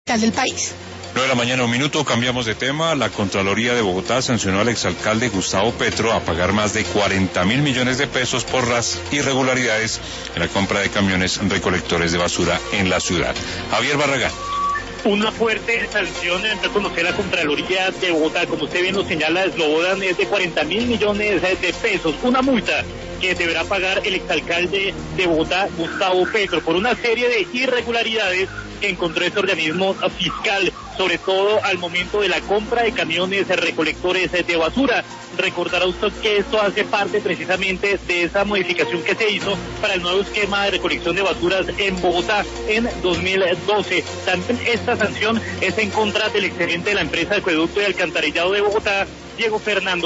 del país. 9 de la mañana, 1 minuto, cambiamos de tema. La Contraloría de Bogotá sancionó al exalcalde Gustavo Petro a pagar más de 40.000 millones de pesos por las irregularidades en la compra de camiones recolectores de basura en la ciudad. Javier Barragán. Una fuerte sanción reconocer la Contraloría de Bogotá, como usted bien lo señala, Slobodan, es de 40.000 millones de pesos, una multa que deberá pagar el exalcalde de Bogotá, Gustavo Petro, por una serie de irregularidades que encontró este organismo fiscal, sobre todo al momento de la compra de camiones recolectores de basura. Recordará usted que esto hace parte precisamente de esa modificación que se hizo para el nuevo esquema de recolección de basuras en Bogotá en 2012. También esta sanción es en contra del excedente de la empresa de acueducto y alcantarillado de Bogotá, Diego Fernando